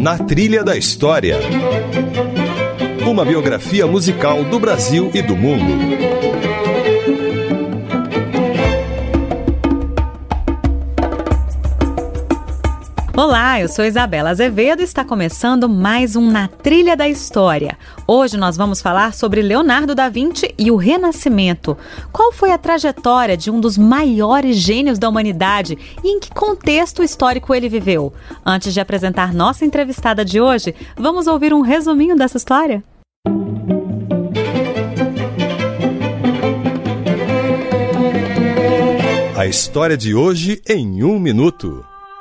Na Trilha da História. Uma biografia musical do Brasil e do mundo. Olá, eu sou Isabela Azevedo e está começando mais um Na Trilha da História. Hoje nós vamos falar sobre Leonardo da Vinci e o Renascimento. Qual foi a trajetória de um dos maiores gênios da humanidade e em que contexto histórico ele viveu? Antes de apresentar nossa entrevistada de hoje, vamos ouvir um resuminho dessa história? A história de hoje em 1 minuto.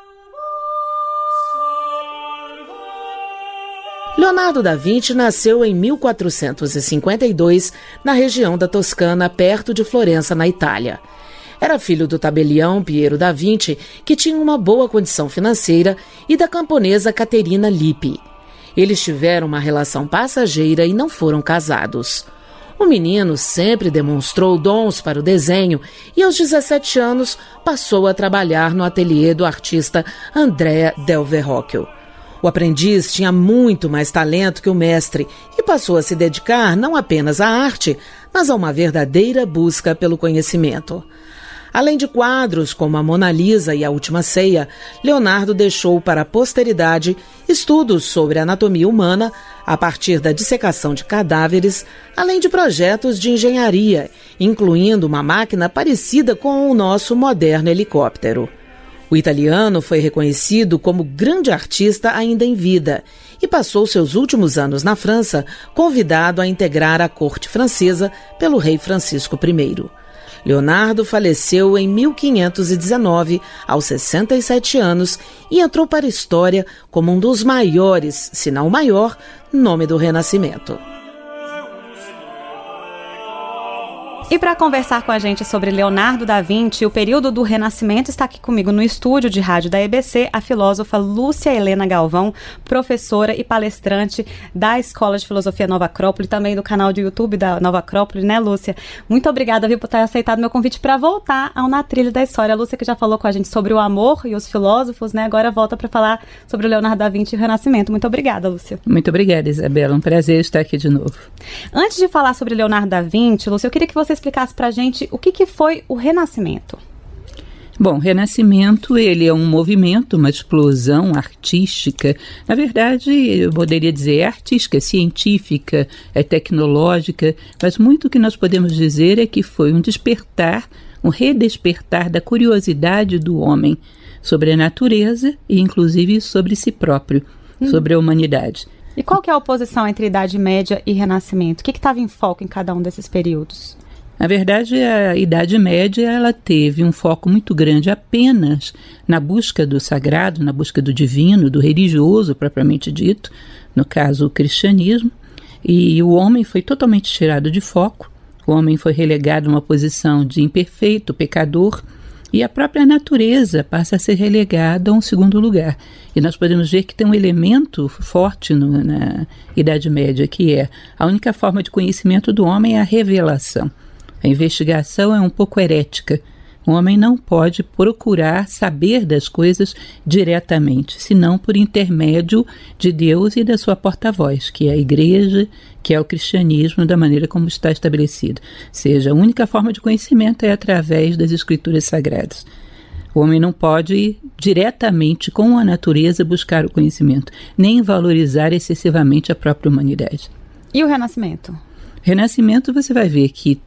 Leonardo da Vinci nasceu em 1452 na região da Toscana, perto de Florença, na Itália. Era filho do tabelião Piero da Vinci, que tinha uma boa condição financeira, e da camponesa Caterina Lippi. Eles tiveram uma relação passageira e não foram casados. O menino sempre demonstrou dons para o desenho e, aos 17 anos, passou a trabalhar no ateliê do artista Andrea del Verrocchio. O aprendiz tinha muito mais talento que o mestre e passou a se dedicar não apenas à arte, mas a uma verdadeira busca pelo conhecimento. Além de quadros como a Mona Lisa e a Última Ceia, Leonardo deixou para a posteridade estudos sobre a anatomia humana a partir da dissecação de cadáveres, além de projetos de engenharia, incluindo uma máquina parecida com o nosso moderno helicóptero. O italiano foi reconhecido como grande artista ainda em vida e passou seus últimos anos na França, convidado a integrar a corte francesa pelo rei Francisco I. Leonardo faleceu em 1519, aos 67 anos, e entrou para a história como um dos maiores, se não o maior, nome do Renascimento. E para conversar com a gente sobre Leonardo da Vinci e o período do Renascimento, está aqui comigo no estúdio de rádio da EBC a filósofa Lúcia Helena Galvão, professora e palestrante da Escola de Filosofia Nova Acrópole, também do canal do YouTube da Nova Acrópole, né, Lúcia? Muito obrigada, viu, por ter aceitado meu convite para voltar ao Na Trilha da História. A Lúcia, que já falou com a gente sobre o amor e os filósofos, né, agora volta para falar sobre o Leonardo da Vinci e o Renascimento. Muito obrigada, Lúcia. Muito obrigada, Isabela. Um prazer estar aqui de novo. Antes de falar sobre Leonardo da Vinci, Lúcia, eu queria que você explicasse para a gente o que foi o Renascimento. Bom, o Renascimento, ele é um movimento, uma explosão artística. Na verdade, eu poderia dizer artística, científica, tecnológica, mas muito o que nós podemos dizer é que foi um despertar, um redespertar da curiosidade do homem sobre a natureza e, inclusive, sobre si próprio, sobre a humanidade. E qual que é a oposição entre Idade Média e Renascimento? O que estava em foco em cada um desses períodos? Na verdade, a Idade Média ela teve um foco muito grande apenas na busca do sagrado, na busca do divino, do religioso, propriamente dito, no caso o cristianismo, e o homem foi totalmente tirado de foco, o homem foi relegado a uma posição de imperfeito, pecador, e a própria natureza passa a ser relegada a um segundo lugar. E nós podemos ver que tem um elemento forte na Idade Média, que é a única forma de conhecimento do homem é a revelação. A investigação é um pouco herética. O homem não pode procurar saber das coisas diretamente, senão por intermédio de Deus e da sua porta-voz, que é a igreja, que é o cristianismo, da maneira como está estabelecido. Ou seja, a única forma de conhecimento é através das escrituras sagradas. O homem não pode ir diretamente com a natureza buscar o conhecimento, nem valorizar excessivamente a própria humanidade. E o Renascimento? Renascimento, você vai ver que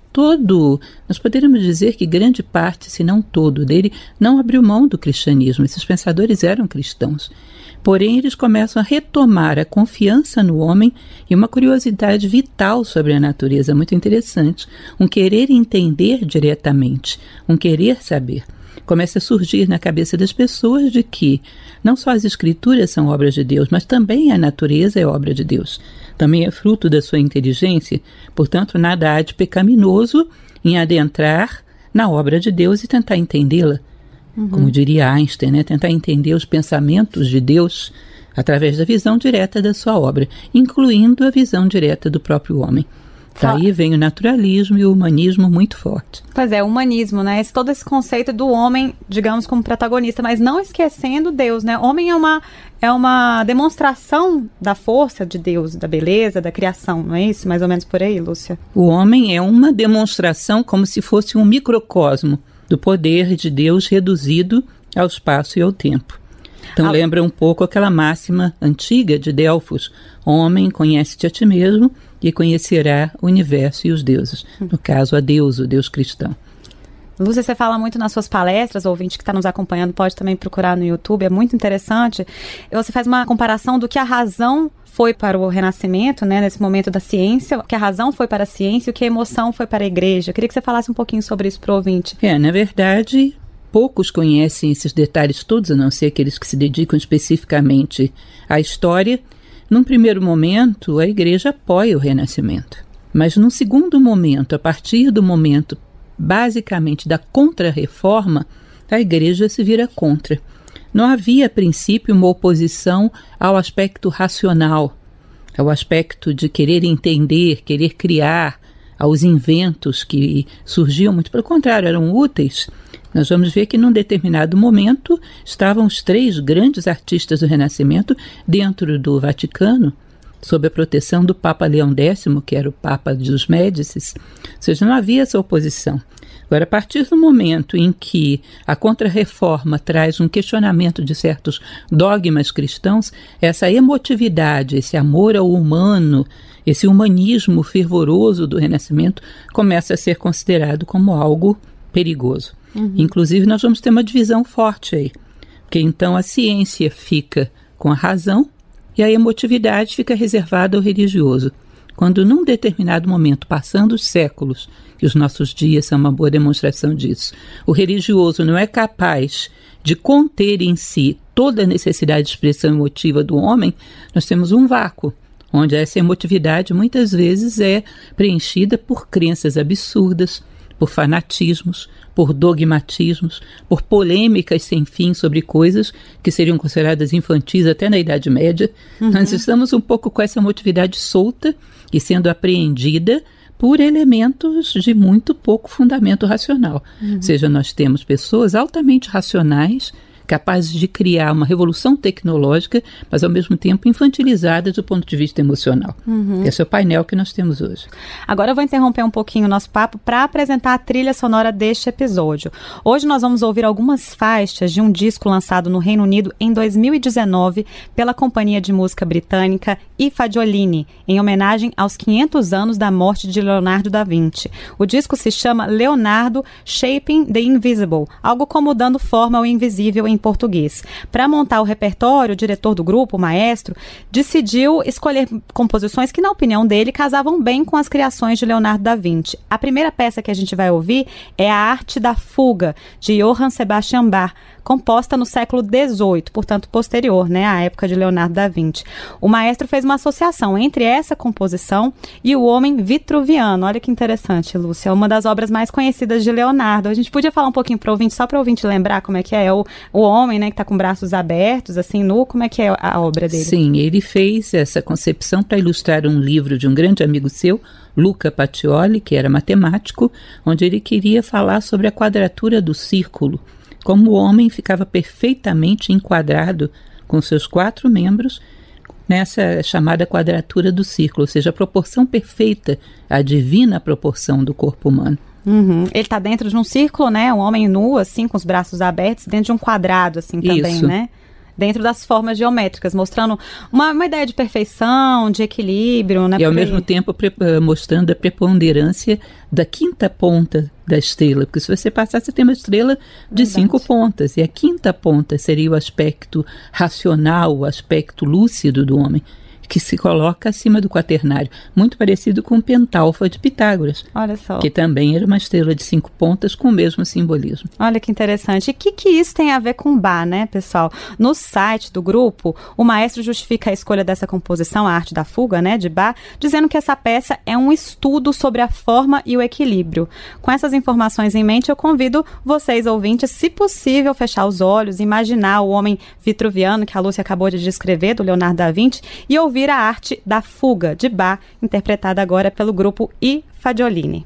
nós poderíamos dizer que grande parte, se não todo dele, não abriu mão do cristianismo. Esses pensadores eram cristãos. Porém, eles começam a retomar a confiança no homem e uma curiosidade vital sobre a natureza muito interessante, um querer entender diretamente, um querer saber. Começa a surgir na cabeça das pessoas de que não só as escrituras são obras de Deus, mas também a natureza é obra de Deus. Também é fruto da sua inteligência, portanto, nada há de pecaminoso em adentrar na obra de Deus e tentar entendê-la. Como diria Einstein, né? Tentar entender os pensamentos de Deus através da visão direta da sua obra, incluindo a visão direta do próprio homem. Daí vem o naturalismo e o humanismo muito forte. Pois é, o humanismo, né? Todo esse conceito do homem, digamos, como protagonista, mas não esquecendo Deus, né? Homem é uma demonstração da força de Deus, da beleza, da criação, não é isso? Mais ou menos por aí, Lúcia? O homem é uma demonstração como se fosse um microcosmo do poder de Deus reduzido ao espaço e ao tempo. Então lembra um pouco aquela máxima antiga de Delfos: homem, conhece-te a ti mesmo e conhecerá o universo e os deuses. No caso, a Deus, o Deus cristão. Lúcia, você fala muito nas suas palestras, o ouvinte que está nos acompanhando pode também procurar no YouTube, é muito interessante. Você faz uma comparação do que a razão foi para o Renascimento, né, nesse momento da ciência, o que a razão foi para a ciência e o que a emoção foi para a igreja. Eu queria que você falasse um pouquinho sobre isso para o ouvinte. Na verdade, poucos conhecem esses detalhes todos, a não ser aqueles que se dedicam especificamente à história. Num primeiro momento, a igreja apoia o Renascimento. Mas num segundo momento, a partir do momento basicamente da Contra-Reforma, a igreja se vira contra. Não havia, a princípio, uma oposição ao aspecto racional, ao aspecto de querer entender, querer criar, aos inventos que surgiam, muito pelo contrário, eram úteis. Nós vamos ver que num determinado momento estavam os 3 grandes artistas do Renascimento dentro do Vaticano, sob a proteção do Papa Leão X, que era o Papa dos Médicis. Ou seja, não havia essa oposição. Agora, a partir do momento em que a Contra-Reforma traz um questionamento de certos dogmas cristãos, essa emotividade, esse amor ao humano, esse humanismo fervoroso do Renascimento começa a ser considerado como algo perigoso. Inclusive, nós vamos ter uma divisão forte aí, porque então a ciência fica com a razão e a emotividade fica reservada ao religioso. Quando num determinado momento, passando os séculos, que os nossos dias são uma boa demonstração disso, o religioso não é capaz de conter em si toda a necessidade de expressão emotiva do homem, nós temos um vácuo, onde essa emotividade muitas vezes é preenchida por crenças absurdas, por fanatismos, por dogmatismos, por polêmicas sem fim sobre coisas que seriam consideradas infantis até na Idade Média. Nós estamos um pouco com essa emotividade solta e sendo apreendida por elementos de muito pouco fundamento racional. Ou seja, nós temos pessoas altamente racionais, capazes de criar uma revolução tecnológica, mas ao mesmo tempo infantilizadas do ponto de vista emocional. Esse é o painel que nós temos hoje. Agora eu vou interromper um pouquinho o nosso papo para apresentar a trilha sonora deste episódio. Hoje nós vamos ouvir algumas faixas de um disco lançado no Reino Unido em 2019 pela companhia de música britânica I Fagiolini, em homenagem aos 500 anos da morte de Leonardo da Vinci. O disco se chama Leonardo Shaping the Invisible, algo como dando forma ao invisível em português. Para montar o repertório, o diretor do grupo, o maestro, decidiu escolher composições que, na opinião dele, casavam bem com as criações de Leonardo da Vinci. A primeira peça que a gente vai ouvir é A Arte da Fuga, de Johann Sebastian Bach, composta no século XVIII, portanto posterior, né, à época de Leonardo da Vinci. O maestro fez uma associação entre essa composição e o Homem Vitruviano. Olha que interessante, Lúcia, uma das obras mais conhecidas de Leonardo. A gente podia falar um pouquinho para o ouvinte, só para o ouvinte lembrar como é que é o homem, né, que está com braços abertos, assim, nu, como é que é a obra dele? Sim, ele fez essa concepção para ilustrar um livro de um grande amigo seu, Luca Pacioli, que era matemático, onde ele queria falar sobre a quadratura do círculo, como o homem ficava perfeitamente enquadrado com seus 4 membros nessa chamada quadratura do círculo, ou seja, a proporção perfeita, a divina proporção do corpo humano. Ele está dentro de um círculo, né? Um homem nu, assim, com os braços abertos, dentro de um quadrado, assim, também, Isso. né? Dentro das formas geométricas, mostrando uma ideia de perfeição, de equilíbrio, né? E ao mesmo tempo mostrando a preponderância da quinta ponta da estrela, porque se você passar, você tem uma estrela de 5 pontas, e a quinta ponta seria o aspecto racional, o aspecto lúcido do homem, que se coloca acima do quaternário, muito parecido com o pentalfa de Pitágoras. Olha só. Que também era uma estrela de 5 pontas com o mesmo simbolismo. Olha que interessante. E o que isso tem a ver com Bach, né, pessoal? No site do grupo, o maestro justifica a escolha dessa composição, A Arte da Fuga, né, de Bach, dizendo que essa peça é um estudo sobre a forma e o equilíbrio. Com essas informações em mente, eu convido vocês, ouvintes, se possível, fechar os olhos, imaginar o homem vitruviano que a Lúcia acabou de descrever, do Leonardo da Vinci, e ouvir A Arte da Fuga, de Bach, interpretada agora pelo grupo I Fagiolini.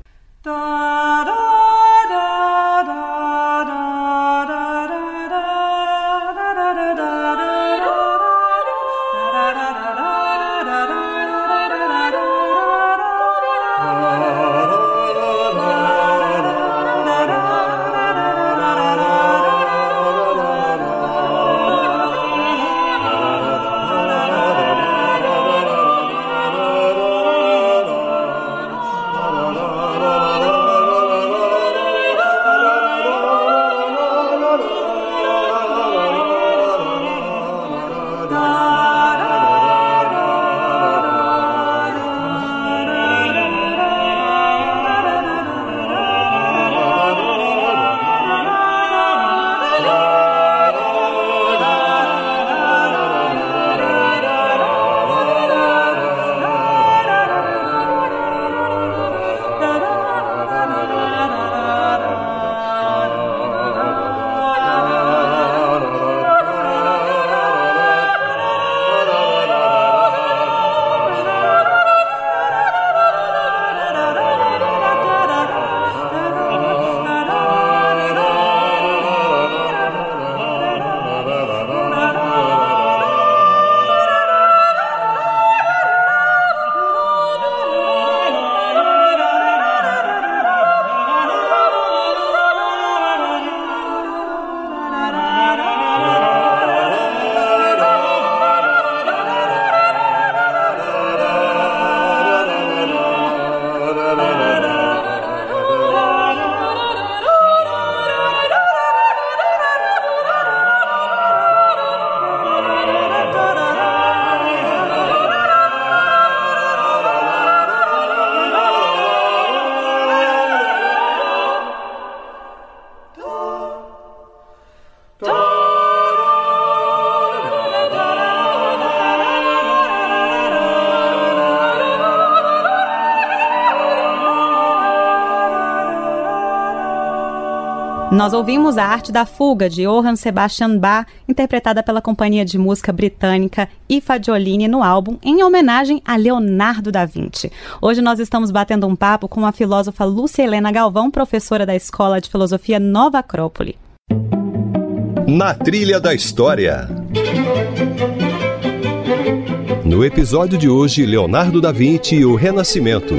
Nós ouvimos a Arte da Fuga, de Johann Sebastian Bach, interpretada pela companhia de música britânica I Fagiolini no álbum, em homenagem a Leonardo da Vinci. Hoje nós estamos batendo um papo com a filósofa Lúcia Helena Galvão, professora da Escola de Filosofia Nova Acrópole. Na Trilha da História. No episódio de hoje, Leonardo da Vinci e o Renascimento.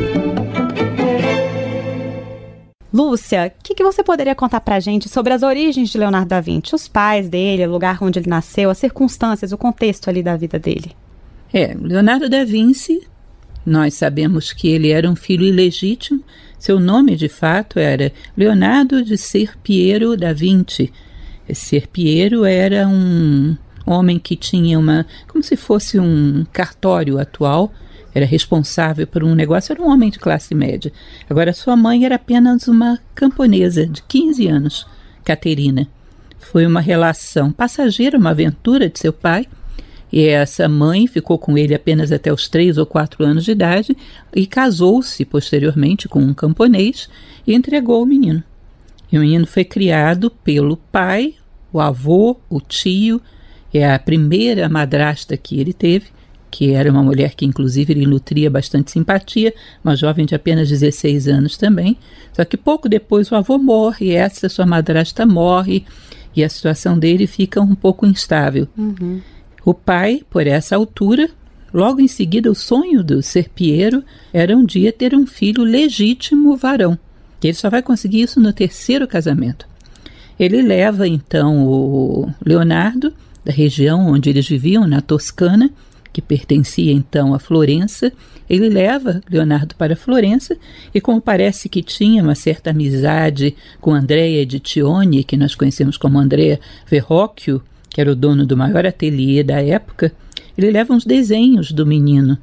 Lúcia, o que você poderia contar pra gente sobre as origens de Leonardo da Vinci? Os pais dele, o lugar onde ele nasceu, as circunstâncias, o contexto ali da vida dele. Leonardo da Vinci, nós sabemos que ele era um filho ilegítimo. Seu nome, de fato, era Leonardo de Ser Piero da Vinci. Ser Piero era um homem que tinha como se fosse um cartório atual, era responsável por um negócio, era um homem de classe média. Agora, sua mãe era apenas uma camponesa de 15 anos, Caterina. Foi uma relação passageira, uma aventura de seu pai, e essa mãe ficou com ele apenas até os 3 ou 4 anos de idade e casou-se posteriormente com um camponês e entregou o menino. E o menino foi criado pelo pai, o avô, o tio, e a primeira madrasta que ele teve, que era uma mulher que inclusive ele nutria bastante simpatia, uma jovem de apenas 16 anos também. Só que pouco depois o avô morre, e essa sua madrasta morre, e a situação dele fica um pouco instável. Uhum. O pai, por essa altura, logo em seguida o sonho do Ser Piero era um dia ter um filho legítimo varão. Ele só vai conseguir isso no 3º casamento. Ele leva então o Leonardo, da região onde eles viviam, na Toscana, que pertencia então a Florença. Ele leva Leonardo para Florença e, como parece que tinha uma certa amizade com Andrea de Tione, que nós conhecemos como Andrea Verrocchio, que era o dono do maior ateliê da época, ele leva uns desenhos do menino.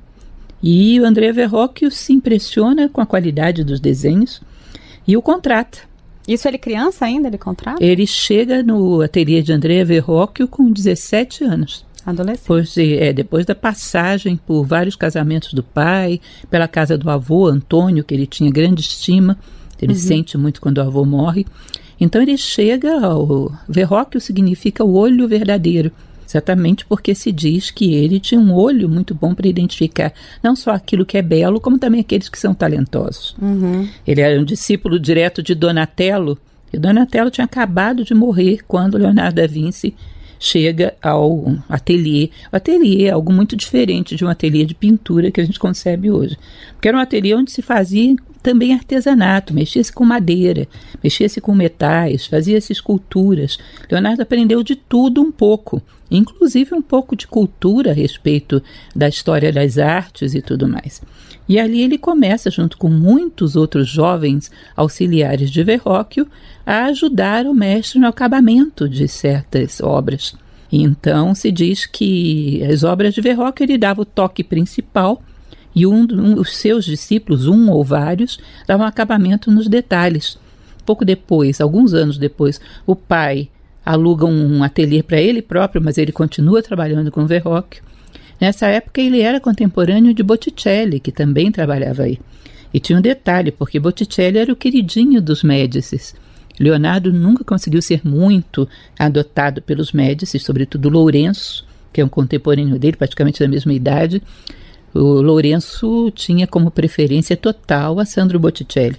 E o Andrea Verrocchio se impressiona com a qualidade dos desenhos e o contrata. Isso ele criança ainda, ele contrata? Ele chega no ateliê de Andrea Verrocchio com 17 anos. Adolescente. Depois da passagem por vários casamentos do pai, pela casa do avô, Antônio, que ele tinha grande estima, ele sente muito quando o avô morre. Então ele chega ao... Verrocchio significa o olho verdadeiro, exatamente porque se diz que ele tinha um olho muito bom para identificar não só aquilo que é belo, como também aqueles que são talentosos. Uhum. Ele era um discípulo direto de Donatello, e Donatello tinha acabado de morrer quando Leonardo da Vinci chega ao ateliê. O ateliê é algo muito diferente de um ateliê de pintura que a gente concebe hoje. Porque era um ateliê onde se fazia também artesanato, mexia-se com madeira, mexia-se com metais, fazia-se esculturas. Leonardo aprendeu de tudo um pouco, inclusive um pouco de cultura a respeito da história das artes e tudo mais. E ali ele começa, junto com muitos outros jovens auxiliares de Verrocchio, a ajudar o mestre no acabamento de certas obras. Então se diz que as obras de Verrocchio ele dava o toque principal e os seus discípulos, um ou vários, davam acabamento nos detalhes. Pouco depois, alguns anos depois, o pai aluga um ateliê para ele próprio, mas ele continua trabalhando com Verrocchio. Nessa época ele era contemporâneo de Botticelli, que também trabalhava aí. E tinha um detalhe, porque Botticelli era o queridinho dos Médicis. Leonardo nunca conseguiu ser muito adotado pelos Médicis, sobretudo Lourenço, que é um contemporâneo dele, praticamente da mesma idade. O Lourenço tinha como preferência total a Sandro Botticelli.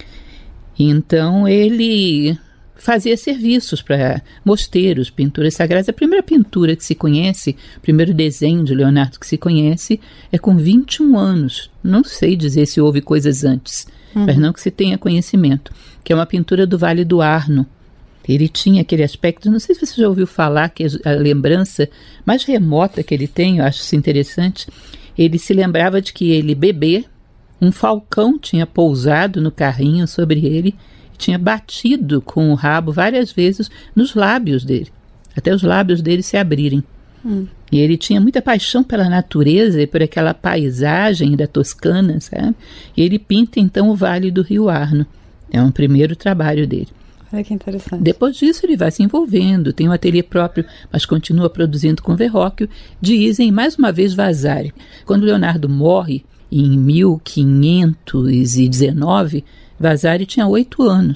Então ele fazia serviços para mosteiros, pinturas sagradas. A primeira pintura que se conhece, o primeiro desenho de Leonardo que se conhece é com 21 anos. Não sei dizer se houve coisas antes, mas não que se tenha conhecimento, que é uma pintura do Vale do Arno. Ele tinha aquele aspecto, não sei se você já ouviu falar, que a lembrança mais remota que ele tem, eu acho isso interessante, ele se lembrava de que ele, bebê, um falcão tinha pousado no carrinho sobre ele, tinha batido com o rabo várias vezes nos lábios dele, até os lábios dele se abrirem. E ele tinha muita paixão pela natureza e por aquela paisagem da Toscana, sabe? E ele pinta então o Vale do Rio Arno. É um primeiro trabalho dele. Olha que interessante. Depois disso ele vai se envolvendo, tem um ateliê próprio, mas continua produzindo com Verrocchio. Dizem, mais uma vez, Vasari. Quando Leonardo morre, em 1519, Vasari tinha 8 anos.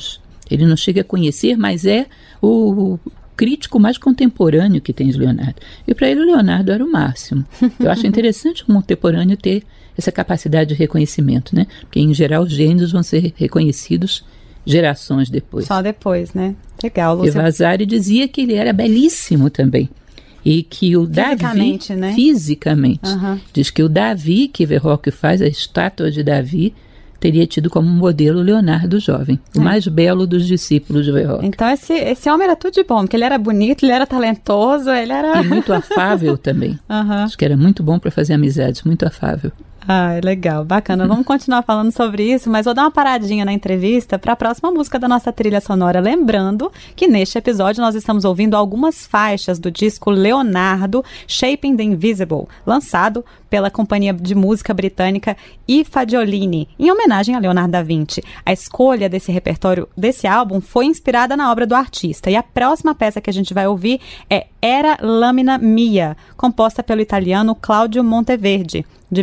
Ele não chega a conhecer, mas é o crítico mais contemporâneo que tem de Leonardo. E para ele o Leonardo era o máximo. Eu acho interessante o contemporâneo ter essa capacidade de reconhecimento, né? Porque em geral os gênios vão ser reconhecidos gerações depois. Só depois, né? Legal, Lúcia. E Vasari dizia que ele era belíssimo também. E que o Davi, né? Fisicamente, diz que o Davi, que Verrocchio faz, a estátua de Davi, teria tido como modelo Leonardo jovem, o mais belo dos discípulos de Verrocchio. Então esse homem era tudo de bom, porque ele era bonito, ele era talentoso, ele era... E muito afável também. Acho que era muito bom para fazer amizades, muito afável. Ah, legal, bacana. Vamos continuar falando sobre isso, mas vou dar uma paradinha na entrevista para a próxima música da nossa trilha sonora. Lembrando que neste episódio nós estamos ouvindo algumas faixas do disco Leonardo, Shaping the Invisible, lançado pela companhia de música britânica I Fagiolini, em homenagem a Leonardo da Vinci. A escolha desse repertório desse álbum foi inspirada na obra do artista, e a próxima peça que a gente vai ouvir é Era Lamina Mia, composta pelo italiano Claudio Monteverdi, de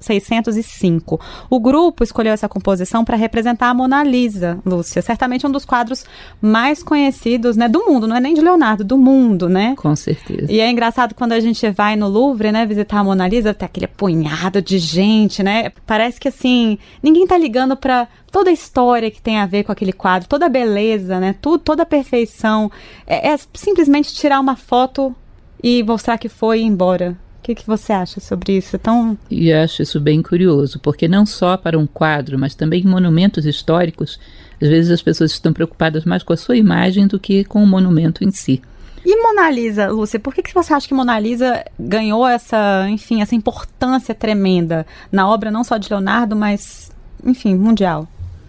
1605. O grupo escolheu essa composição para representar a Mona Lisa, Lúcia. Certamente um dos quadros mais conhecidos, né, do mundo. Não é nem de Leonardo, do mundo, né? Com certeza. E é engraçado quando a gente vai no Louvre, né, visitar a Mona Lisa, tem aquele punhado de gente, né? Parece que, assim, ninguém tá ligando para toda a história que tem a ver com aquele quadro, toda a beleza, né? Toda a perfeição. É simplesmente tirar uma foto e mostrar que foi e ir embora. O que você acha sobre isso? E acho isso bem curioso, porque não só para um quadro, mas também em monumentos históricos, às vezes as pessoas estão preocupadas mais com a sua imagem do que com o monumento em si. E Mona Lisa, Lúcia, por que você acha que Mona Lisa ganhou essa importância tremenda na obra não só de Leonardo, mas, enfim, mundial?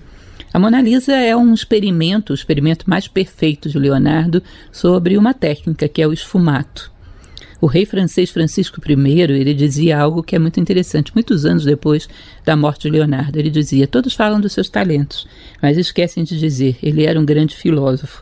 A Mona Lisa é um experimento, o experimento mais perfeito de Leonardo sobre uma técnica que é o esfumato. O rei francês Francisco I, ele dizia algo que é muito interessante. Muitos anos depois da morte de Leonardo, ele dizia: todos falam dos seus talentos, mas esquecem de dizer, ele era um grande filósofo.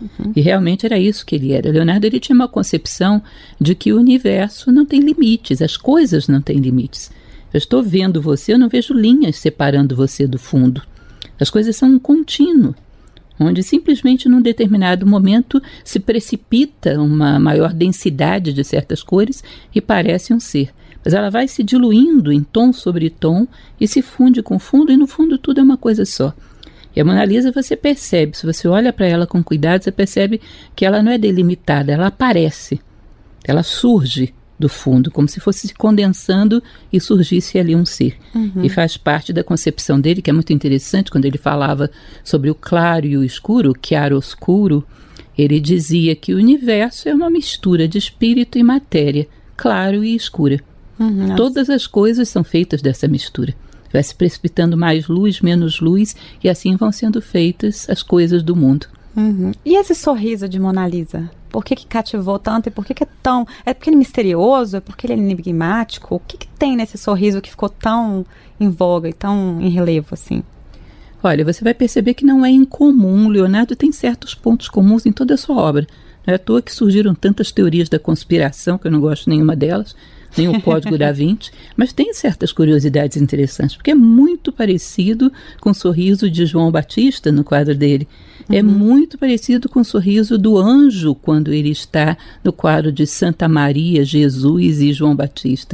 E realmente era isso que ele era. Leonardo, ele tinha uma concepção de que o universo não tem limites, as coisas não têm limites. Eu estou vendo você, eu não vejo linhas separando você do fundo. As coisas são um contínuo, onde simplesmente num determinado momento se precipita uma maior densidade de certas cores e parece um ser. Mas ela vai se diluindo em tom sobre tom e se funde com fundo, e no fundo tudo é uma coisa só. E a Mona Lisa você percebe, se você olha para ela com cuidado, você percebe que ela não é delimitada, ela aparece, ela surge do fundo, como se fosse se condensando e surgisse ali um ser. E faz parte da concepção dele, que é muito interessante, quando ele falava sobre o claro e o escuro, chiaro-oscuro, ele dizia que o universo é uma mistura de espírito e matéria, claro e escura. Todas as coisas são feitas dessa mistura. Vai se precipitando mais luz, menos luz, e assim vão sendo feitas as coisas do mundo. E esse sorriso de Mona Lisa? Por que cativou tanto e por que é tão... É porque ele é misterioso? É porque ele é enigmático? O que tem nesse sorriso que ficou tão em voga e tão em relevo assim? Olha, você vai perceber que não é incomum. Leonardo tem certos pontos comuns em toda a sua obra. Não é à toa que surgiram tantas teorias da conspiração, que eu não gosto nenhuma delas, nem o Código da Vinci, mas tem certas curiosidades interessantes, porque é muito parecido com o sorriso de João Batista no quadro dele. É muito parecido com o sorriso do anjo quando ele está no quadro de Santa Maria, Jesus e João Batista.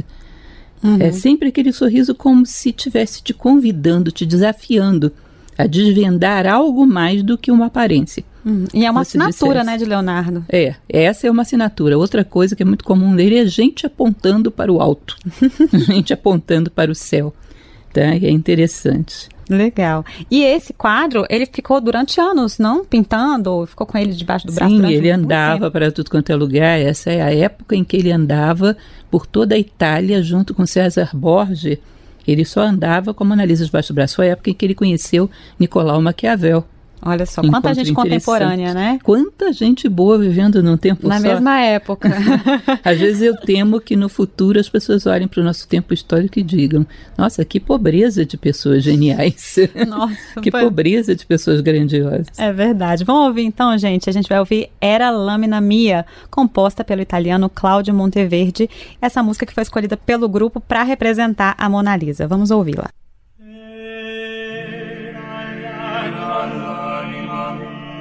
É sempre aquele sorriso como se estivesse te convidando, te desafiando a desvendar algo mais do que uma aparência. E é uma assinatura, né, de Leonardo. Essa é uma assinatura. Outra coisa que é muito comum dele é gente apontando para o alto, gente apontando para o céu. Tá? E é interessante. Legal. E esse quadro, ele ficou durante anos, não? Pintando? Ficou com ele debaixo do braço? Sim, ele andava para tudo quanto é lugar. Essa é a época em que ele andava por toda a Itália junto com César Borgia. Ele só andava com a Mona Lisa debaixo do braço. Foi a época em que ele conheceu Nicolau Maquiavel. Olha só, quanta gente contemporânea, né? Quanta gente boa vivendo num tempo só. Na mesma época. Às vezes eu temo que no futuro as pessoas olhem para o nosso tempo histórico e digam: nossa, que pobreza de pessoas geniais. Nossa, que pobreza de pessoas grandiosas. É verdade. Vamos ouvir então, gente. A gente vai ouvir Era Lamina Mia, composta pelo italiano Claudio Monteverdi. Essa música que foi escolhida pelo grupo para representar a Mona Lisa. Vamos ouvi-la.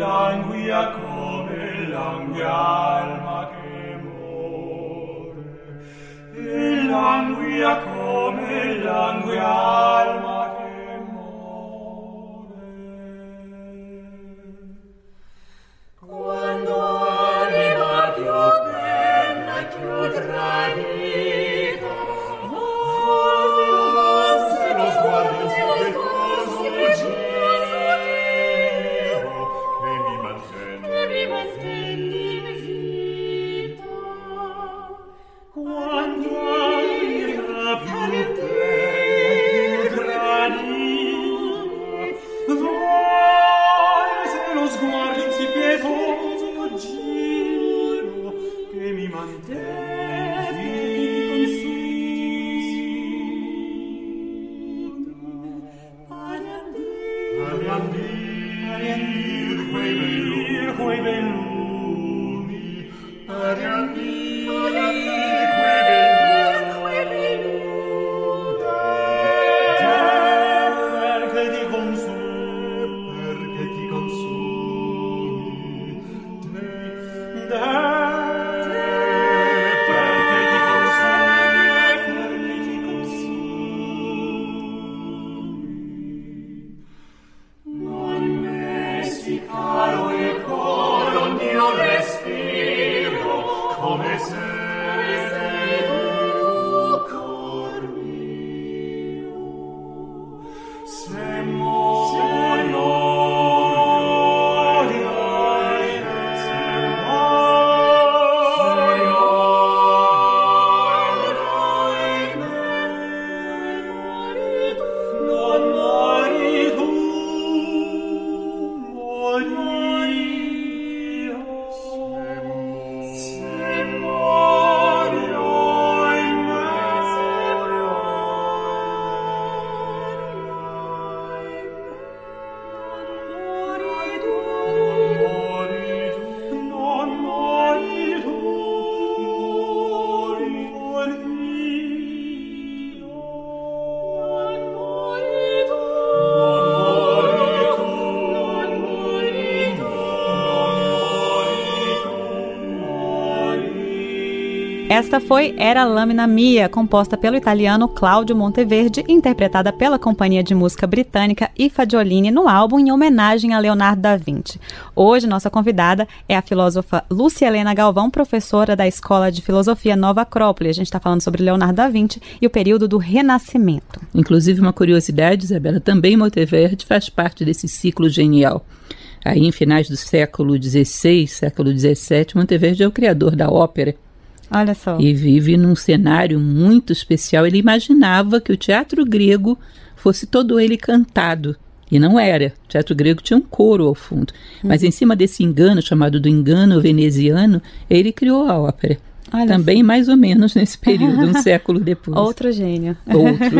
Esta foi Era Lâmina Mia, composta pelo italiano Claudio Monteverdi, interpretada pela companhia de música britânica I Fagiolini no álbum em homenagem a Leonardo da Vinci. Hoje, nossa convidada é a filósofa Lúcia Helena Galvão, professora da Escola de Filosofia Nova Acrópole. A gente está falando sobre Leonardo da Vinci e o período do Renascimento. Inclusive, uma curiosidade, Isabela, também Monteverdi faz parte desse ciclo genial. Aí, em finais do século XVI, século XVII, Monteverdi é o criador da ópera. Olha só. E vive num cenário muito especial. Ele imaginava que o teatro grego fosse todo ele cantado. E não era. O teatro grego tinha um coro ao fundo. Mas em cima desse engano, chamado do engano veneziano, ele criou a ópera. Olha também assim. Mais ou menos nesse período, um século depois. Outro gênio. Outro.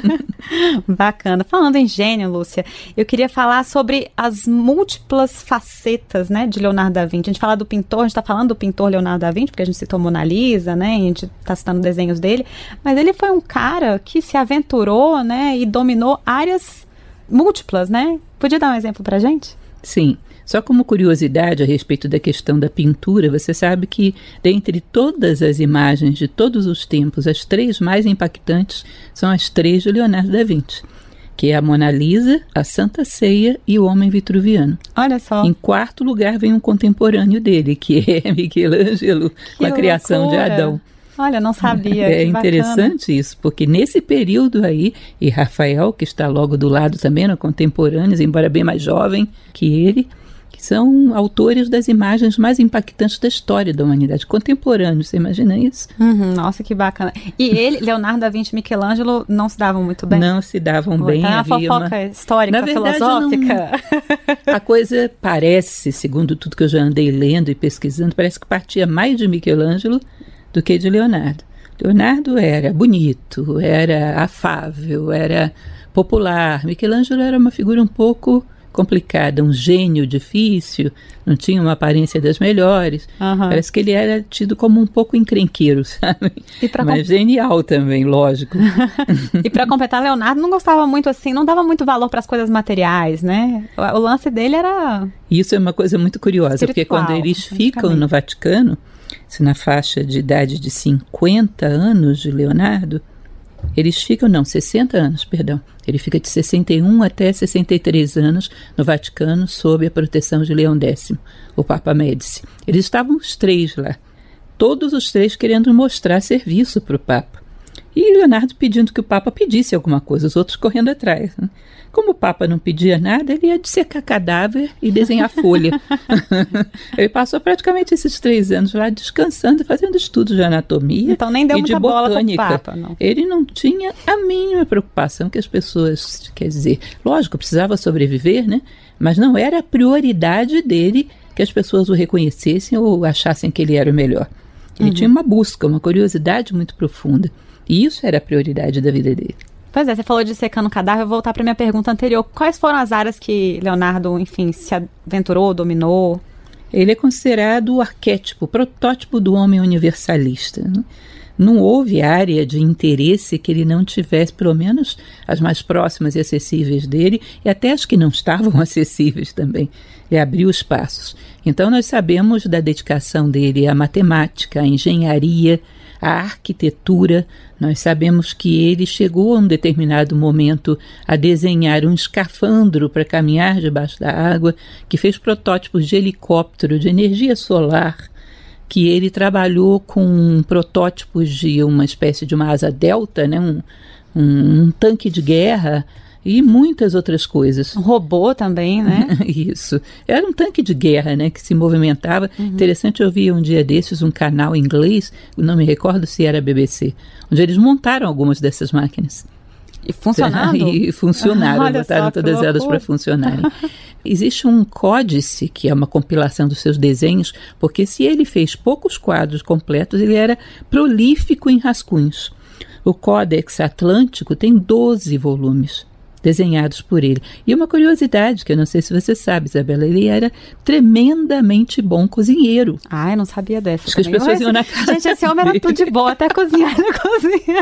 Bacana. Falando em gênio, Lúcia, eu queria falar sobre as múltiplas facetas, né, de Leonardo da Vinci. A gente fala do pintor, a gente está falando do pintor Leonardo da Vinci, porque a gente citou Mona Lisa, né, a gente está citando desenhos dele, mas ele foi um cara que se aventurou, né, e dominou áreas múltiplas, né? Podia dar um exemplo pra gente? Sim. Só como curiosidade a respeito da questão da pintura, você sabe que, dentre todas as imagens de todos os tempos, as 3 mais impactantes são as 3 de Leonardo da Vinci, que é a Mona Lisa, a Santa Ceia e o Homem Vitruviano. Olha só. Em 4º lugar vem um contemporâneo dele, que é Michelangelo, com a criação de Adão. Olha, não sabia. É interessante isso, porque nesse período aí, e Rafael, que está logo do lado também, contemporâneos, embora bem mais jovem que ele, que são autores das imagens mais impactantes da história da humanidade, contemporâneos, você imagina isso? Nossa, que bacana. E ele, Leonardo da Vinci e Michelangelo, não se davam muito bem? Não se davam bem. Então é uma fofoca histórica, filosófica? A coisa parece, segundo tudo que eu já andei lendo e pesquisando, parece que partia mais de Michelangelo do que de Leonardo. Leonardo era bonito, era afável, era popular. Michelangelo era uma figura um pouco complicada, um gênio difícil, não tinha uma aparência das melhores. Parece que ele era tido como um pouco encrenqueiro, sabe? Mas genial também, lógico. E para completar, Leonardo não gostava muito assim, não dava muito valor para as coisas materiais, né? O lance dele era... Isso é uma coisa muito curiosa, porque quando eles ficam no Vaticano, se na faixa de idade de 50 anos de Leonardo, eles ficam, 60 anos, perdão. Ele fica de 61 até 63 anos no Vaticano, sob a proteção de Leão X, o Papa Médici. Eles estavam os 3 lá, todos os 3 querendo mostrar serviço para o Papa. E Leonardo pedindo que o Papa pedisse alguma coisa, os outros correndo atrás, né? Como o Papa não pedia nada, ele ia dissecar cadáver e desenhar folha. Ele passou praticamente esses 3 anos lá descansando, fazendo estudos de anatomia então, nem deu e muita de botânica. Bola pro Papa, não. Ele não tinha a mínima preocupação que as pessoas, quer dizer, lógico, precisava sobreviver, né? Mas não era a prioridade dele que as pessoas o reconhecessem ou achassem que ele era o melhor. Ele tinha uma busca, uma curiosidade muito profunda. E isso era a prioridade da vida dele. Pois é, você falou de secando cadáver, eu vou voltar para minha pergunta anterior. Quais foram as áreas que Leonardo, enfim, se aventurou, dominou? Ele é considerado o arquétipo, o protótipo do homem universalista, né? Não houve área de interesse que ele não tivesse, pelo menos as mais próximas e acessíveis dele, e até as que não estavam acessíveis também. Ele abriu espaços. Então nós sabemos da dedicação dele à matemática, à engenharia, à arquitetura. Nós sabemos que ele chegou a um determinado momento a desenhar um escafandro para caminhar debaixo da água, que fez protótipos de helicóptero, de energia solar, que ele trabalhou com protótipos de uma espécie de uma asa delta, né? um tanque de guerra e muitas outras coisas. Um robô também, né? Isso. Era um tanque de guerra, né, que se movimentava. Interessante, eu vi um dia desses um canal em inglês, não me recordo se era a BBC, onde eles montaram algumas dessas máquinas. E funcionando? E funcionaram, botaram todas elas para funcionarem. Existe um códice, que é uma compilação dos seus desenhos, porque se ele fez poucos quadros completos, ele era prolífico em rascunhos. O Códex Atlântico tem 12 volumes desenhados por ele. E uma curiosidade, que eu não sei se você sabe, Isabela, ele era tremendamente bom cozinheiro. Ah, eu não sabia dessa. Acho que as pessoas iam na casa Gente, esse homem era tudo de bom, até cozinhar na cozinha.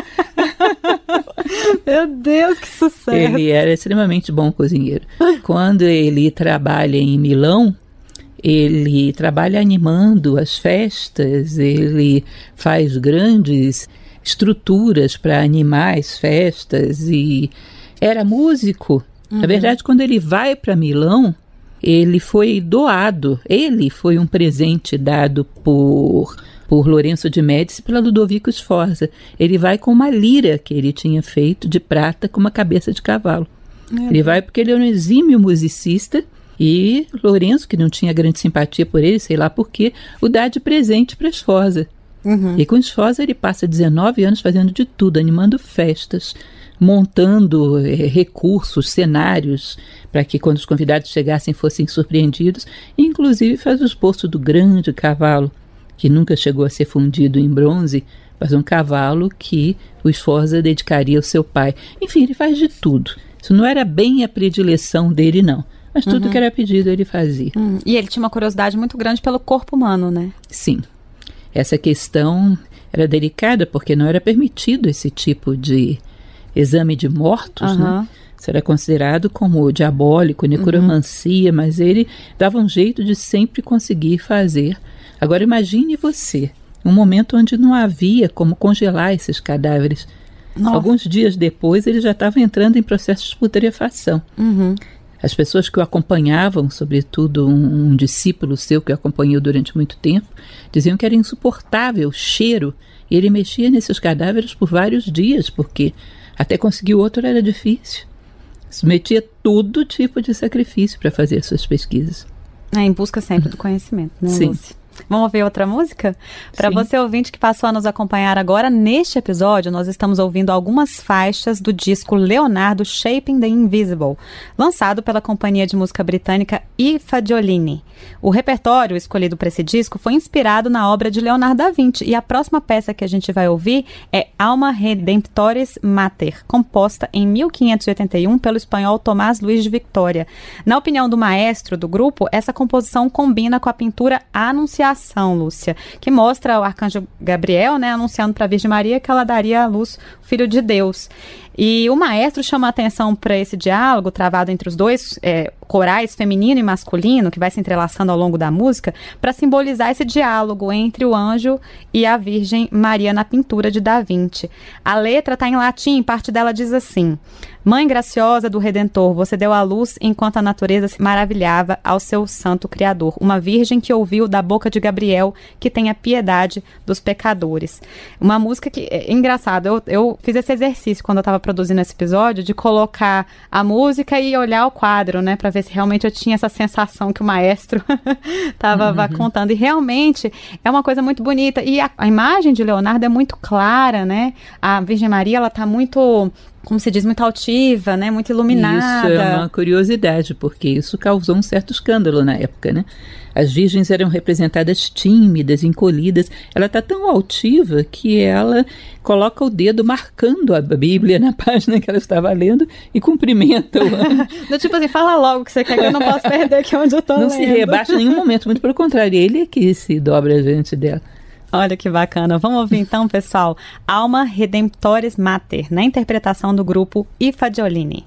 Meu Deus, que sucesso! Ele era extremamente bom cozinheiro. Quando ele trabalha em Milão, ele trabalha animando as festas, ele faz grandes estruturas para animar as festas e era músico. Na verdade, quando ele vai para Milão, ele foi doado. Ele foi um presente dado por Lourenço de Médici pela Ludovico Sforza. Ele vai com uma lira que ele tinha feito de prata com uma cabeça de cavalo. Ele vai porque ele é um exímio musicista e Lourenço, que não tinha grande simpatia por ele, sei lá por quê, o dá de presente para Sforza. E com Sforza ele passa 19 anos fazendo de tudo, animando festas, montando recursos, cenários, para que quando os convidados chegassem fossem surpreendidos, e inclusive faz o esboço do grande cavalo, que nunca chegou a ser fundido em bronze, mas um cavalo que o Sforza dedicaria ao seu pai. Enfim, ele faz de tudo. Isso não era bem a predileção dele, não. Mas tudo que era pedido ele fazia. E ele tinha uma curiosidade muito grande pelo corpo humano, né? Sim. Essa questão era delicada porque não era permitido esse tipo de exame de mortos, né? Isso era considerado como diabólico, necromancia, mas ele dava um jeito de sempre conseguir fazer. Agora imagine você, um momento onde não havia como congelar esses cadáveres. Alguns dias depois ele já estava entrando em processos de putrefação. As pessoas que o acompanhavam, sobretudo um discípulo seu que o acompanhou durante muito tempo, diziam que era insuportável o cheiro, e ele mexia nesses cadáveres por vários dias, porque até conseguir outro era difícil. Submetia todo tipo de sacrifício para fazer as suas pesquisas. Em busca sempre do conhecimento, né, Sim. Lúcia? Vamos ouvir outra música? Para você ouvinte que passou a nos acompanhar agora, neste episódio nós estamos ouvindo algumas faixas do disco Leonardo Shaping the Invisible, lançado pela companhia de música britânica I Fagiolini. O repertório escolhido para esse disco foi inspirado na obra de Leonardo da Vinci, e a próxima peça que a gente vai ouvir é Alma Redemptoris Mater, composta em 1581 pelo espanhol Tomás Luís de Victoria. Na opinião do maestro do grupo, essa composição combina com a pintura Anunciação, Lúcia, que mostra o arcanjo Gabriel, né, anunciando para a Virgem Maria que ela daria à luz o Filho de Deus. E o maestro chama a atenção para esse diálogo travado entre os dois corais, feminino e masculino, que vai se entrelaçando ao longo da música, para simbolizar esse diálogo entre o anjo e a Virgem Maria na pintura de Da Vinci. A letra está em latim, parte dela diz assim: Mãe graciosa do Redentor, você deu à luz enquanto a natureza se maravilhava ao seu santo Criador. Uma virgem que ouviu da boca de Gabriel que tenha piedade dos pecadores. Uma música que é engraçado. Eu fiz esse exercício quando eu estava produzindo esse episódio, de colocar a música e olhar o quadro, né, para ver se realmente eu tinha essa sensação que o maestro estava contando. E realmente é uma coisa muito bonita. E a imagem de Leonardo é muito clara, né? A Virgem Maria, ela está muito, como se diz, muito altiva, né? Muito iluminada. Isso é uma curiosidade, porque isso causou um certo escândalo na época, né? As virgens eram representadas tímidas, encolhidas. Ela está tão altiva que ela coloca o dedo marcando a Bíblia na página que ela estava lendo e cumprimenta o anjo. Tipo assim, fala logo que você quer, que eu não posso perder aqui onde eu estou lendo. Não se rebaixa em nenhum momento, muito pelo contrário, ele é que se dobra diante dela. Olha que bacana. Vamos ouvir então, pessoal, Alma Redemptoris Mater, na interpretação do grupo I Fagiolini.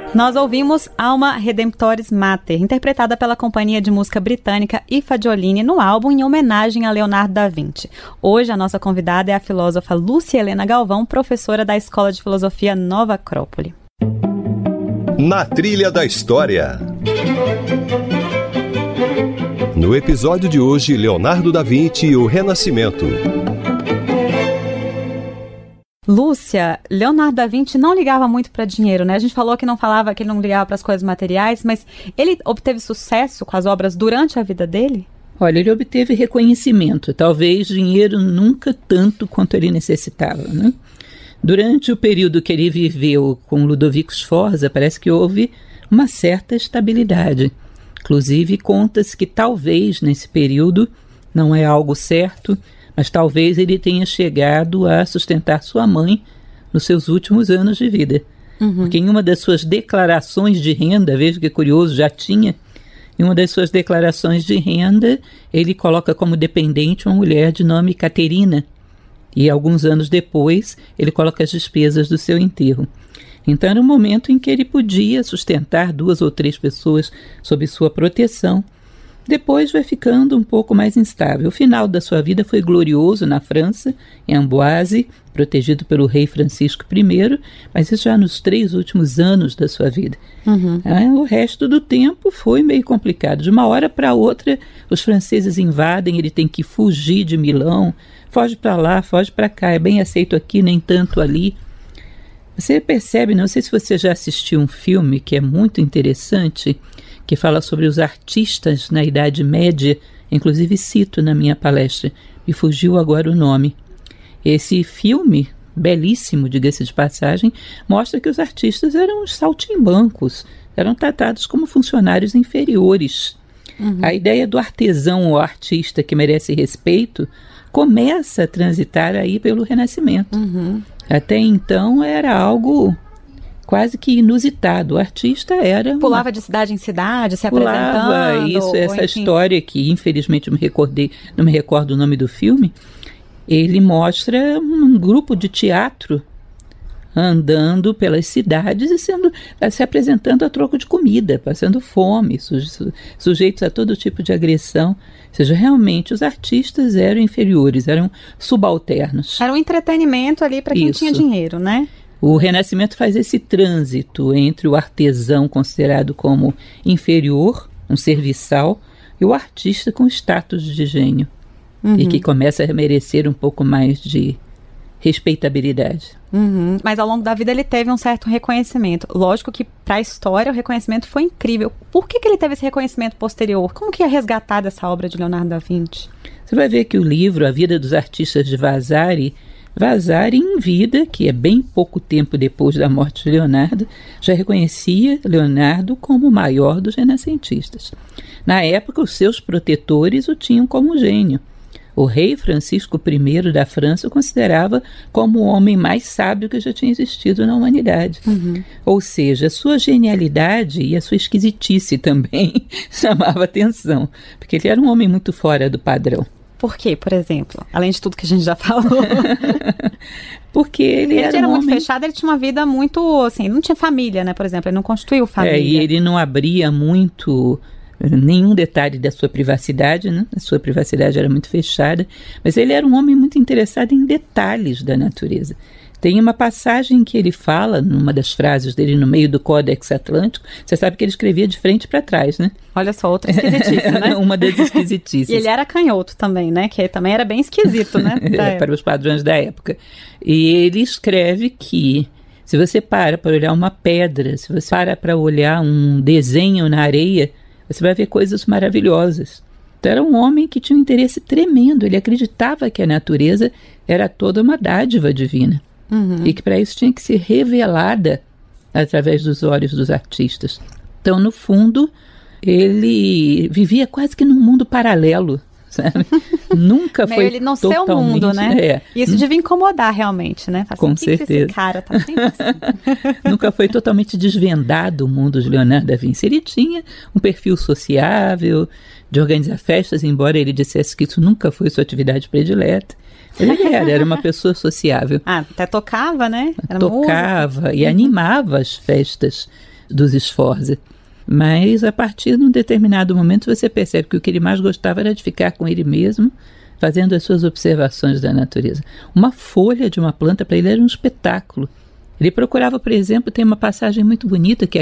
Nós ouvimos Alma Redemptoris Mater, interpretada pela companhia de música britânica I Fagiolini no álbum em homenagem a Leonardo da Vinci. Hoje a nossa convidada é a filósofa Lúcia Helena Galvão, professora da Escola de Filosofia Nova Acrópole. Na Trilha da História. No episódio de hoje, Leonardo da Vinci e o Renascimento. Lúcia, Leonardo da Vinci não ligava muito para dinheiro, né? A gente falou que ele não ligava para as coisas materiais, mas ele obteve sucesso com as obras durante a vida dele? Olha, ele obteve reconhecimento, talvez dinheiro nunca tanto quanto ele necessitava, né? Durante o período que ele viveu com Ludovico Sforza, parece que houve uma certa estabilidade. Inclusive, conta-se que talvez nesse período, não é algo certo, mas talvez ele tenha chegado a sustentar sua mãe nos seus últimos anos de vida. Porque em uma das suas declarações de renda, veja que curioso, já tinha, em uma das suas declarações de renda, ele coloca como dependente uma mulher de nome Caterina. E alguns anos depois, ele coloca as despesas do seu enterro. Então era um momento em que ele podia sustentar 2 ou 3 pessoas sob sua proteção. Depois vai ficando um pouco mais instável. O final da sua vida foi glorioso na França, em Amboise, protegido pelo rei Francisco I, mas isso já nos 3 últimos anos da sua vida. O resto do tempo foi meio complicado. De uma hora para outra, os franceses invadem, ele tem que fugir de Milão, foge para lá, foge para cá, é bem aceito aqui, nem tanto ali. Você percebe, não sei se você já assistiu um filme que é muito interessante, que fala sobre os artistas na Idade Média, inclusive cito na minha palestra, me fugiu agora o nome. Esse filme, belíssimo, diga-se de passagem, mostra que os artistas eram os saltimbancos, eram tratados como funcionários inferiores. A ideia do artesão ou artista que merece respeito começa a transitar aí pelo Renascimento. Até então era algo quase que inusitado. O artista era... Pulava de cidade em cidade, se apresentando. Isso, essa história que infelizmente não me recordo o nome do filme, ele mostra um grupo de teatro andando pelas cidades e se apresentando a troco de comida, passando fome, sujeitos a todo tipo de agressão. Ou seja, realmente os artistas eram inferiores, eram subalternos. Era um entretenimento ali para quem tinha dinheiro, né? O Renascimento faz esse trânsito entre o artesão considerado como inferior, um serviçal, e o artista com status de gênio, e que começa a merecer um pouco mais de respeitabilidade. Mas ao longo da vida ele teve um certo reconhecimento. Lógico que para a história o reconhecimento foi incrível. Por que ele teve esse reconhecimento posterior? Como que é resgatada essa obra de Leonardo da Vinci? Você vai ver que o livro A Vida dos Artistas de Vasari, em vida, que é bem pouco tempo depois da morte de Leonardo, já reconhecia Leonardo como o maior dos renascentistas. Na época, os seus protetores o tinham como gênio. O rei Francisco I da França o considerava como o homem mais sábio que já tinha existido na humanidade. Ou seja, a sua genialidade e a sua esquisitice também chamava atenção, porque ele era um homem muito fora do padrão. Por quê, por exemplo? Além de tudo que a gente já falou. Porque ele era um muito homem... fechado, ele tinha uma vida muito, assim, não tinha família, né, por exemplo, ele não constituiu família. E ele não abria muito nenhum detalhe da sua privacidade, né? A sua privacidade era muito fechada, mas ele era um homem muito interessado em detalhes da natureza. Tem uma passagem que ele fala, numa das frases dele no meio do Códex Atlântico, você sabe que ele escrevia de frente para trás, né? Olha só, outra esquisitice, né? Uma das esquisitices. E ele era canhoto também, né? Que também era bem esquisito, né? Para os padrões da época. E ele escreve que se você para olhar uma pedra, se você para olhar um desenho na areia, você vai ver coisas maravilhosas. Então era um homem que tinha um interesse tremendo, ele acreditava que a natureza era toda uma dádiva divina. E que para isso tinha que ser revelada através dos olhos dos artistas. Então, no fundo, ele vivia quase que num mundo paralelo, sabe? Nunca foi ele no seu mundo, né? Isso devia incomodar realmente, né? Com certeza. Esse cara tá sempre assim. Nunca foi totalmente desvendado o mundo de Leonardo da Vinci. Ele tinha um perfil sociável, de organizar festas, embora ele dissesse que isso nunca foi sua atividade predileta. Ele era uma pessoa sociável. Até tocava, né? Tocava e animava as festas dos Sforza. Mas a partir de um determinado momento você percebe que o que ele mais gostava era de ficar com ele mesmo, fazendo as suas observações da natureza. Uma folha de uma planta para ele era um espetáculo. Ele procurava, por exemplo, tem uma passagem muito bonita, que é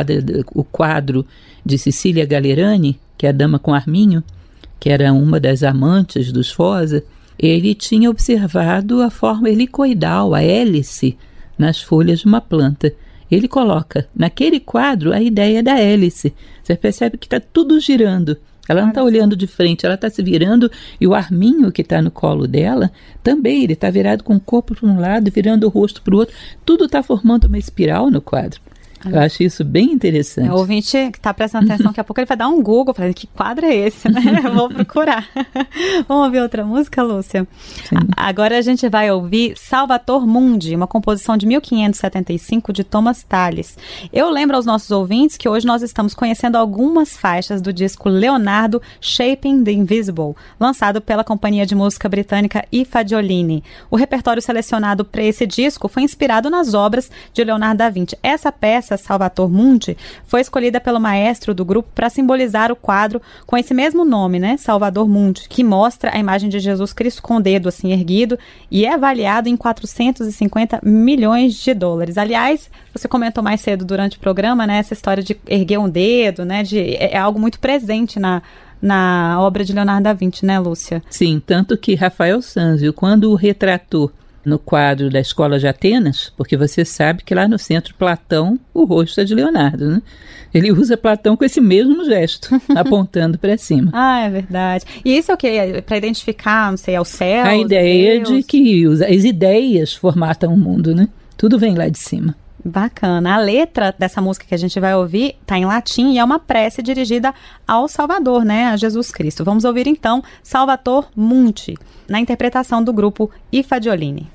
o quadro de Cecília Gallerani, que é a Dama com Arminho, que era uma das amantes dos Sforza. Ele tinha observado a forma helicoidal, a hélice, nas folhas de uma planta. Ele coloca naquele quadro a ideia da hélice. Você percebe que está tudo girando. Ela não está olhando de frente, ela está se virando, e o Arminho que está no colo dela, também ele está virado com o corpo para um lado, virando o rosto para o outro. Tudo está formando uma espiral no quadro. Eu acho isso bem interessante. O ouvinte que está prestando atenção, daqui a pouco ele vai dar um Google, falando, que quadro é esse, né? Eu vou procurar. Vamos ouvir outra música, Lúcia? Sim. Agora a gente vai ouvir Salvator Mundi, uma composição de 1575 de Thomas Tallis. Eu lembro aos nossos ouvintes que hoje nós estamos conhecendo algumas faixas do disco Leonardo Shaping the Invisible, lançado pela companhia de música britânica I Fagiolini. O repertório selecionado para esse disco foi inspirado nas obras de Leonardo da Vinci. Essa peça, Salvator Mundi, foi escolhida pelo maestro do grupo para simbolizar o quadro com esse mesmo nome, né? Salvator Mundi, que mostra a imagem de Jesus Cristo com o dedo assim erguido e é avaliado em 450 milhões de dólares. Aliás, você comentou mais cedo durante o programa, né? Essa história de erguer um dedo, né? É algo muito presente na obra de Leonardo da Vinci, né, Lúcia? Sim, tanto que Rafael Sanzio, quando o retratou no quadro da Escola de Atenas, porque você sabe que lá no centro Platão, o rosto é de Leonardo, né? Ele usa Platão com esse mesmo gesto, apontando para cima. Ah, é verdade. E isso é o quê? Para identificar, não sei, ao céu? A ideia de que as ideias formatam o mundo, né? Tudo vem lá de cima. Bacana. A letra dessa música que a gente vai ouvir está em latim e é uma prece dirigida ao Salvador, né? A Jesus Cristo. Vamos ouvir então Salvator Mundi, na interpretação do grupo I Fagiolini.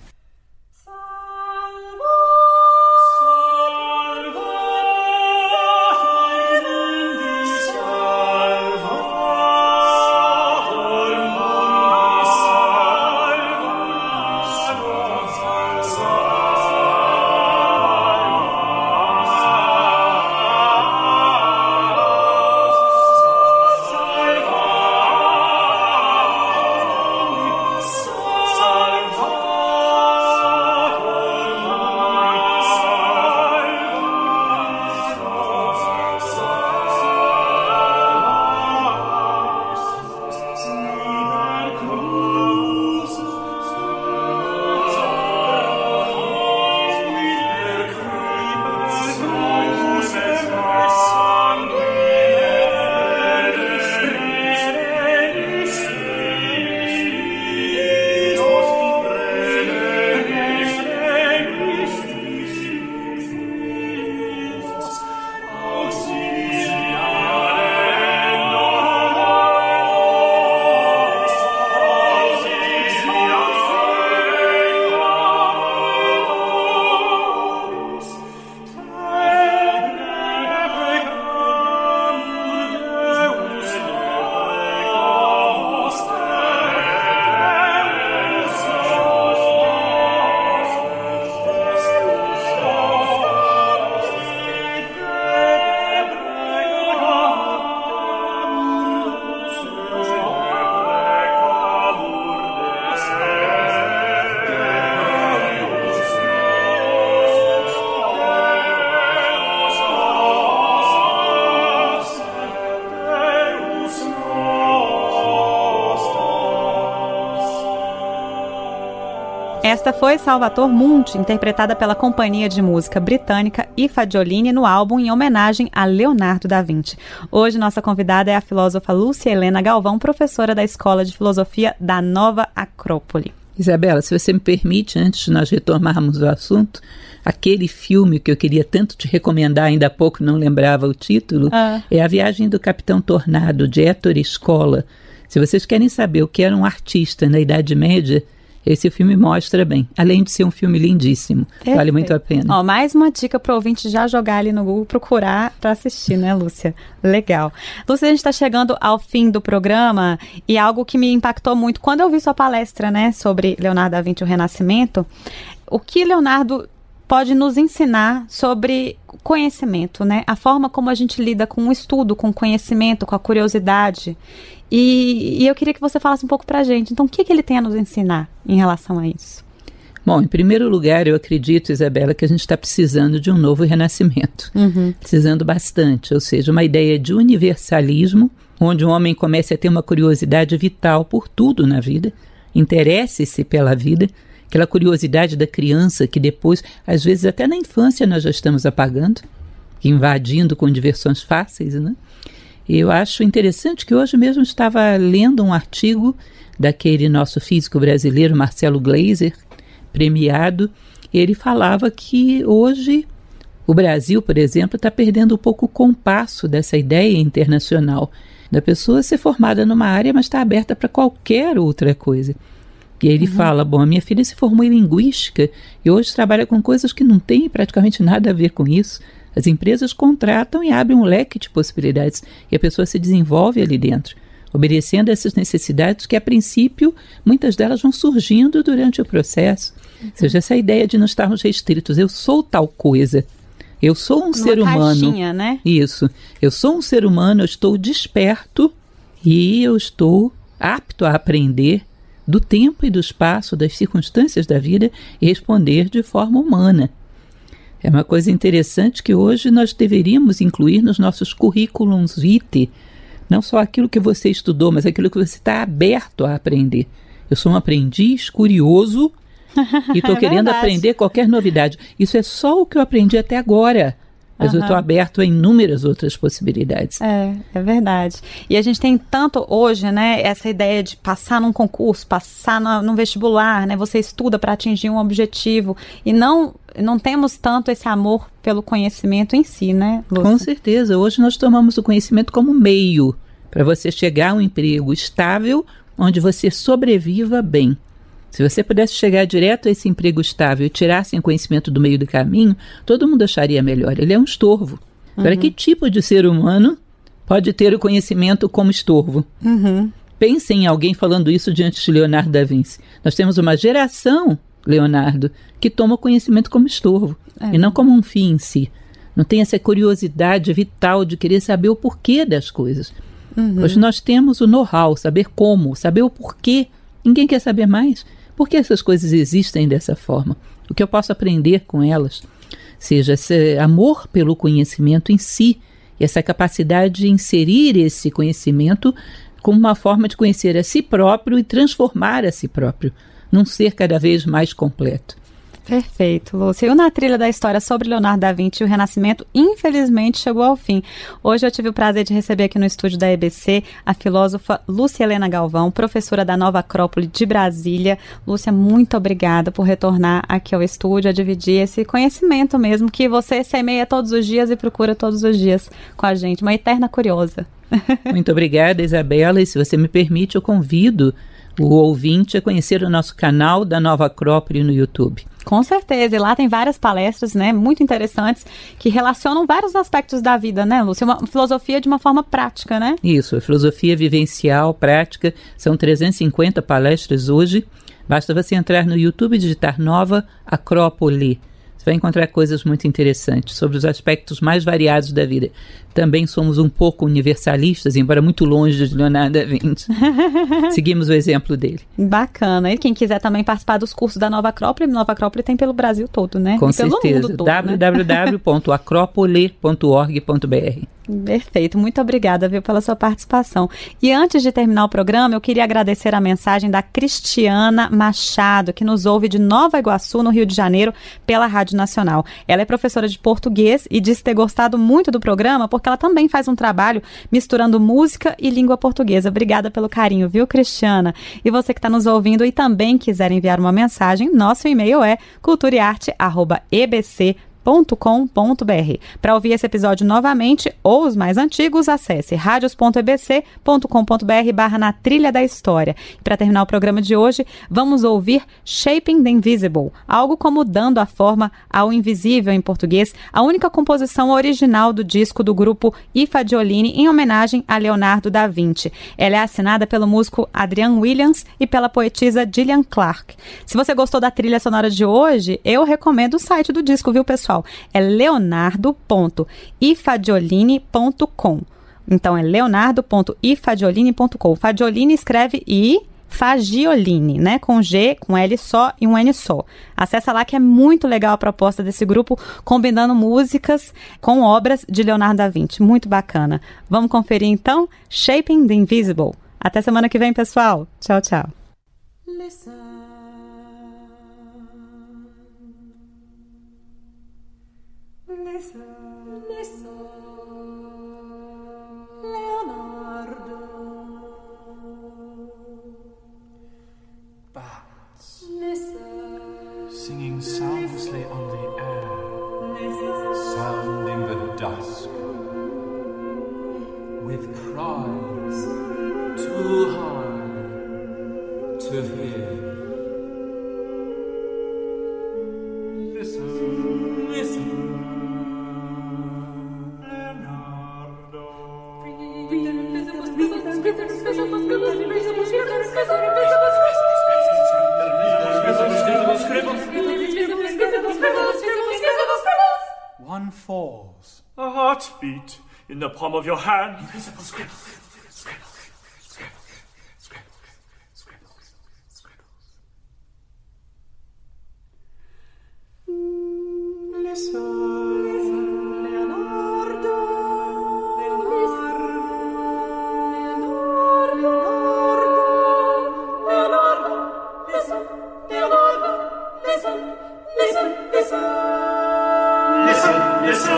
Esta foi Salvator Mundi, interpretada pela companhia de música britânica I Fagiolini no álbum em homenagem a Leonardo da Vinci. Hoje nossa convidada é a filósofa Lúcia Helena Galvão, professora da Escola de Filosofia da Nova Acrópole. Isabela, se você me permite, antes de nós retomarmos o assunto, aquele filme que eu queria tanto te recomendar, ainda há pouco não lembrava o título, é A Viagem do Capitão Tornado, de Ettore Scola. Se vocês querem saber o que era um artista na Idade Média, esse filme mostra bem, além de ser um filme lindíssimo. Perfeito. Vale muito a pena. Ó, mais uma dica para o ouvinte já jogar ali no Google, procurar para assistir, né, Lúcia? Legal. Lúcia, a gente está chegando ao fim do programa e algo que me impactou muito, quando eu vi sua palestra, né, sobre Leonardo da Vinci e o Renascimento, o que Leonardo pode nos ensinar sobre conhecimento, né? A forma como a gente lida com o estudo, com o conhecimento, com a curiosidade. E eu queria que você falasse um pouco pra gente. Então, o que ele tem a nos ensinar em relação a isso? Bom, em primeiro lugar, eu acredito, Isabela, que a gente está precisando de um novo renascimento. Precisando bastante, ou seja, uma ideia de universalismo, onde o homem comece a ter uma curiosidade vital por tudo na vida, interesse-se pela vida, aquela curiosidade da criança que depois, às vezes até na infância nós já estamos apagando, invadindo com diversões fáceis, né? E eu acho interessante que hoje mesmo estava lendo um artigo daquele nosso físico brasileiro, Marcelo Gleiser, premiado, e ele falava que hoje o Brasil, por exemplo, está perdendo um pouco o compasso dessa ideia internacional, da pessoa ser formada numa área, mas está aberta para qualquer outra coisa. E aí ele fala, bom, a minha filha se formou em linguística e hoje trabalha com coisas que não têm praticamente nada a ver com isso. As empresas contratam e abrem um leque de possibilidades e a pessoa se desenvolve ali dentro, obedecendo a essas necessidades que, a princípio, muitas delas vão surgindo durante o processo. Ou seja, essa ideia de não estarmos restritos, eu sou tal coisa, eu sou um ser humano. Caixinha, né? Isso, eu sou um ser humano, eu estou desperto e eu estou apto a aprender do tempo e do espaço, das circunstâncias da vida e responder de forma humana. É uma coisa interessante que hoje nós deveríamos incluir nos nossos currículums vitae, não só aquilo que você estudou, mas aquilo que você está aberto a aprender. Eu sou um aprendiz curioso e estou querendo aprender qualquer novidade. Isso é só o que eu aprendi até agora, mas eu estou aberto a inúmeras outras possibilidades. É verdade. E a gente tem tanto hoje, né, essa ideia de passar num concurso, passar num vestibular, né, você estuda para atingir um objetivo e não temos tanto esse amor pelo conhecimento em si, né, Lúcia? Com certeza. Hoje nós tomamos o conhecimento como meio para você chegar a um emprego estável onde você sobreviva bem. Se você pudesse chegar direto a esse emprego estável e tirassem o conhecimento do meio do caminho, todo mundo acharia melhor. Ele é um estorvo. Agora, que tipo de ser humano pode ter o conhecimento como estorvo? Pensem em alguém falando isso diante de Leonardo da Vinci. Nós temos uma geração, Leonardo, que toma o conhecimento como estorvo e não como um fim em si. Não tem essa curiosidade vital de querer saber o porquê das coisas. Hoje nós temos o know-how, saber como, saber o porquê. Ninguém quer saber mais. Por que essas coisas existem dessa forma? O que eu posso aprender com elas? Seja esse amor pelo conhecimento em si, e essa capacidade de inserir esse conhecimento como uma forma de conhecer a si próprio e transformar a si próprio num ser cada vez mais completo. Perfeito, Lúcia. E Na Trilha da História sobre Leonardo da Vinci e o Renascimento, infelizmente, chegou ao fim. Hoje eu tive o prazer de receber aqui no estúdio da EBC a filósofa Lúcia Helena Galvão, professora da Nova Acrópole de Brasília. Lúcia, muito obrigada por retornar aqui ao estúdio, a dividir esse conhecimento mesmo que você semeia todos os dias e procura todos os dias com a gente. Uma eterna curiosa. Muito obrigada, Isabela. E se você me permite, eu convido o ouvinte a conhecer o nosso canal da Nova Acrópole no YouTube. Com certeza, e lá tem várias palestras, né, muito interessantes, que relacionam vários aspectos da vida, né, Lúcia? Uma filosofia de uma forma prática, né? Isso, filosofia vivencial, prática, são 350 palestras hoje. Basta você entrar no YouTube e digitar Nova Acrópole. Você vai encontrar coisas muito interessantes sobre os aspectos mais variados da vida. Também somos um pouco universalistas, embora muito longe de Leonardo da Vinci. Seguimos o exemplo dele. Bacana. E quem quiser também participar dos cursos da Nova Acrópole, Nova Acrópole tem pelo Brasil todo, né? Com e pelo certeza. Mundo todo, www.acropole.org.br. Perfeito, muito obrigada, viu, pela sua participação. E antes de terminar o programa, eu queria agradecer a mensagem da Cristiana Machado, que nos ouve de Nova Iguaçu, no Rio de Janeiro, pela Rádio Nacional. Ela é professora de português e disse ter gostado muito do programa, porque ela também faz um trabalho misturando música e língua portuguesa. Obrigada pelo carinho, viu, Cristiana? E você que está nos ouvindo e também quiser enviar uma mensagem, nosso e-mail é culturaearte@ebc.com.br. Para ouvir esse episódio novamente ou os mais antigos, acesse radios.ebc.com.br/na trilha da história. E para terminar o programa de hoje, vamos ouvir Shaping the Invisible, algo como dando a forma ao invisível em português, a única composição original do disco do grupo I Fagiolini em homenagem a Leonardo da Vinci. Ela é assinada pelo músico Adrian Williams e pela poetisa Gillian Clarke. Se você gostou da trilha sonora de hoje, eu recomendo o site do disco, viu, pessoal? É leonardo.ifagiolini.com. Então é leonardo.ifagiolini.com. Fagiolini escreve I Fagiolini, né? Com G, com L só e um N só. Acessa lá que é muito legal a proposta desse grupo, combinando músicas com obras de Leonardo da Vinci. Muito bacana. Vamos conferir então Shaping the Invisible. Até semana que vem, pessoal. Tchau, tchau. Listen. Listen, listen, Leonardo. Bats Listen, singing soundlessly on the air, listen, sound in the dusk, with cries too high to hear. Listen, listen. One falls. A heartbeat in the palm of your hand. Invisible scribbles. Scribbles. Scribbles. Scribbles. Scribbles. Scribbles. listen, Leonardo. Leonardo, listen, Leonardo, listen, listen, listen. Listen, listen.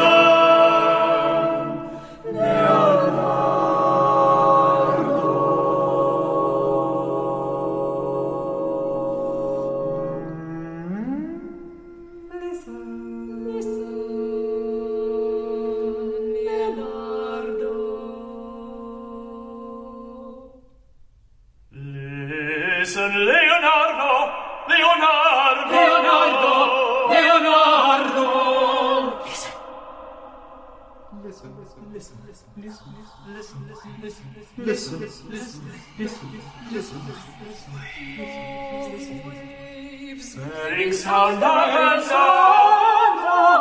Listen, Leonardo, Leonardo, Leonardo, Leonardo. Listen, listen, listen, listen, listen, listen, listen, listen. Setting sound and sound,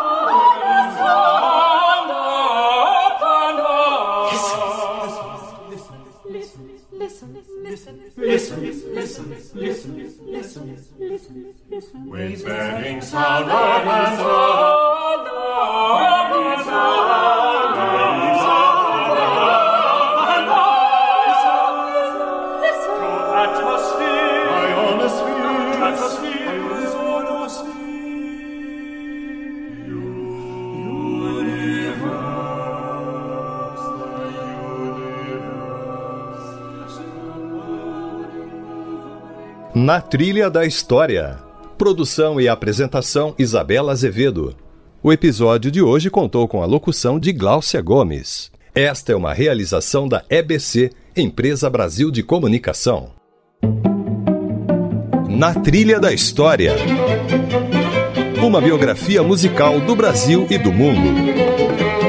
Listen. with burning sound and sound, Na Trilha da História. Produção e apresentação Isabela Azevedo. O episódio de hoje contou com a locução de Gláucia Gomes. Esta é uma realização da EBC, Empresa Brasil de Comunicação. Na Trilha da História. Uma biografia musical do Brasil e do mundo.